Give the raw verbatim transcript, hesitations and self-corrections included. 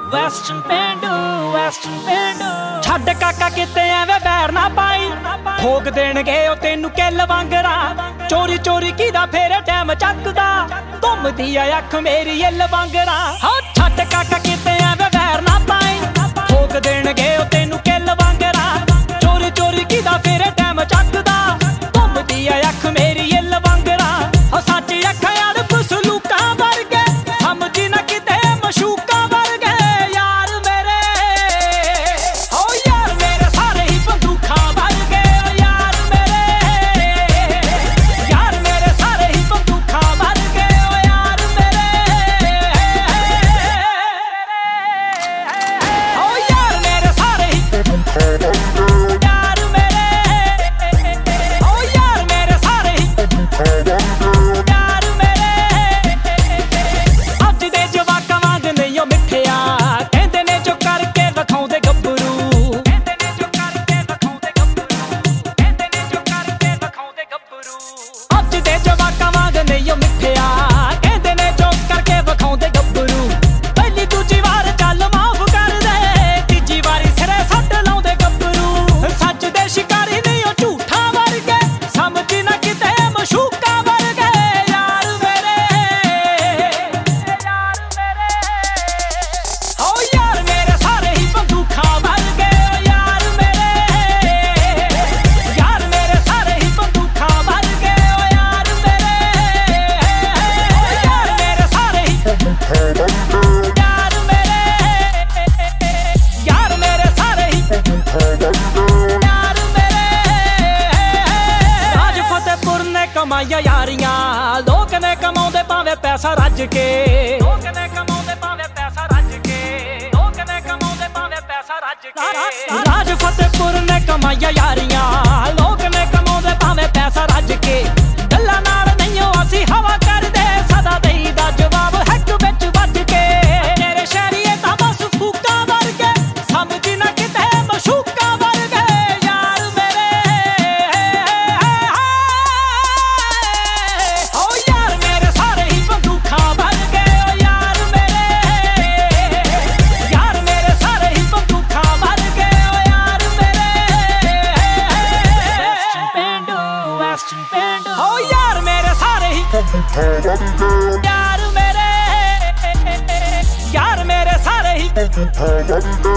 western ਪੇਂਡੂ western ਪੇਂਡੂ ਛੱਡ ਕਾਕਾ ਕਿਤੇ ਐਵੇਂ ਬੈਰ ਨਾ ਪਾਈ ਠੋਕ ਦੇਣਗੇ ਉਹ ਤੈਨੂੰ ਕਿੱਲ ਵਾਂਗਰਾ ਚੋਰੀ ਚੋਰੀ ਕਿਦਾ ਫੇਰ ਟਾਈਮ ਚੱਕਦਾ ਧੁੰਮਦੀ ਆ ਅੱਖ ਮੇਰੀ ਇੱਲ ਵਾਂਗਰਾ ਹਾਂ ਛੱਡ ਕਾਕਾ ਕਿਤੇ ਐਵੇਂ ਬੈਰ ਨਾ ਪਾਈ ਠੋਕ ਦੇਣਗੇ ਉਹ ਤੈਨੂੰ ਕਿੱਲ ਵਾਂਗਰਾ ਚੋਰੀ ਚੋਰੀ ਕਿਦਾ ਫੇਰ ਟਾਈਮ ਚੱਕਦਾ ਧੁੰਮਦੀ ਆ ਅੱਖ ਮੇਰੀ ਇੱਲ ਵਾਂਗਰਾ ਹੋ ਸੱਚ ਅੱਖਾਂ ਯਾਰ ਫਸਲੂਕਾਂ ਵਰਗੇ ਸਮਝੀ ਨਾ ਕਿਤੇ ਮਸ਼ੂਕਾਂ ਵਰਗੇ ਯਾਰ ਮੇਰੇ ਹੋ ਯਾਰ ਮੇਰੇ ਸਾਰੇ ਹੀ ਬੰਦੂਕਾਂ ਵਰਗੇ ਯਾਰ ਮੇਰੇ ਯਾਰ ਮੇਰੇ ਸਾਰੇ ਹੀ ਬੰਦੂਕਾਂ ਵਰਗੇ ਯਾਰ ਮੇਰੇ ਹੋ ਯਾਰ ਮੇਰੇ ਸਾਰੇ ਹੀ ਯਾਰ ਮੇਰੇ ਹੋ ਯਾਰ ਮੇਰੇ ਸਾਰੇ ਹੀ ਯਾਰ ਮੇਰੇ ਅੱਜ ਦੇ ਜਵਾਕਾਂ ਵਾਂਗ ਨਹੀਂ ਉਹ ਮਿੱਠਿਆ ਕਹਿੰਦੇ ਨੇ ਜੋ ਕਰਕੇ ਵਿਖਾਉਂਦੇ ਗੱਭਰੂ ਕਹਿੰਦੇ ਨੇ ਜੋ ਕਰਕੇ ਵਿਖਾਉਂਦੇ ਗੱਭਰੂ ਕਹਿੰਦੇ ਨੇ ਜੋ ਕਰਕੇ ਵਿਖਾਉਂਦੇ ਗੱਭਰੂ ਅੱਜ ਦੇ ਜਵਾਕਾਂ ਵਾਂਗ ਨਹੀਂ ਉਹ ਮਿੱਠਿਆ ਕਹਿੰਦੇ ਨੇ ਜੋ ਕਰਕੇ ਵਿਖਾਉਂਦੇ ਗੱਭਰੂ ਪਹਿਲੀ ਦੂਜੀ ਵਾਰ ਚੱਲ ਮਾਫ ਕਰ ਦੇ ਤੀਜੀ ਵਾਰੀ ਸਿਰੇ ਸੱਟ ਲਾਉਂਦੇ ਗੱਭਰੂ ਸੱਚ ਦੇ ਸ਼ਿਕਾਰੀ ਨਹੀਂ ਉਹ ਝੂਠਾਂ ਵਰਗੇ ਸਮਝੀ ਨਾ ਕਿਤੇ ਮਸ਼ੂਕਾਂ ਵਰਗੇ ਯਾਰ ਮੇਰੇ ਯਾਰ ਮੇਰੇ ਹੋ ਯਾਰ ਮੇਰੇ ਸਾਰੇ ਹੀ ਬੰਦੂਕਾਂ ਵਰਗੇ ਯਾਰ ਮੇਰੇ ਯਾਰ ਮੇਰੇ ਸਾਰੇ ਹੀ ਬੰਦੂਕਾਂ ਵਰਗੇ ਯਾਰ ਮੇਰੇ ਯਾਰ ਮੇਰੇ ਸਾਰੇ ਹੀ ਯਾਰ ਮੇਰੇ ਯਾਰ ਮੇਰੇ ਸਾਰੇ ਹੀ ਯਾਰ ਮੇਰੇ ਰਾਜ ਫਤਿਹਪੁਰ ਨੇ ਕਮਾਈਆਂ ਯਾਰੀਆਂ ਲੋਕ ਨੇ ਕਮਾਉਂਦੇ ਭਾਵੇਂ ਪੈਸਾ ਰੱਜ ਕੇ ਲੋਕ ਨੇ ਕਮਾਉਂਦੇ ਭਾਵੇਂ ਪੈਸਾ ਰੱਜ ਕੇ ਲੋਕ ਨੇ ਕਮਾਉਂਦੇ ਭਾਵੇਂ ਪੈਸਾ ਰੱਜ ਕੇ ਰਾਜ ਫਤਿਹਪੁਰ ਨੇ ਕਮਾਈਆਂ ਯਾਰੀਆਂ ਲੋਕ ਨੇ ਕਮਾਉਂਦੇ ਭਾਵੇਂ ਪੈਸਾ ਰੱਜ ਕੇ ਗੱਲਾਂ ਨਾਲ ਨਹੀਂ ਅਸੀਂ ਹਵਾ ਕਰਦੇ ਸਦਾ ਦੇਈਦਾ ਜਵਾਬ ਹੱਕ ਵਿੱਚ ਵੱਜ ਕੇ ਤੇਰੇ ਸ਼ਹਿਰੀਏ ਤਾਂ ਬਸ ਫੂਕਾਂ ਵਰਗੇ ਸਮਝੀ ਨਾ ਕਿਤੇ ਮਸ਼ੂਕਾਂ ਵਰਗੇ ਯਾਰ ਮੇਰੇ ਹੋ ਯਾਰ ਮੇਰੇ ਸਾਰੇ ਹੀ ਬੰਦੂਕਾਂ ਵਰਗੇ ਯਾਰ ਮੇਰੇ ਯਾਰ ਮੇਰੇ ਸਾਰੇ ਹੀ ਬੰਦੂਕਾਂ ਵਰਗੇ ਯਾਰ ਮੇਰੇ ਵੈਸਟਰਨ ਪੇਂਡੂ ਵੈਸਟਰਨ ਪੇਂਡੂ ਹੋ ਯਾਰ ਮੇਰੇ ਸਾਰੇ ਹੀ ਯਾਰ ਮੇਰੇ ਯਾਰ ਮੇਰੇ ਸਾਰੇ ਹੀ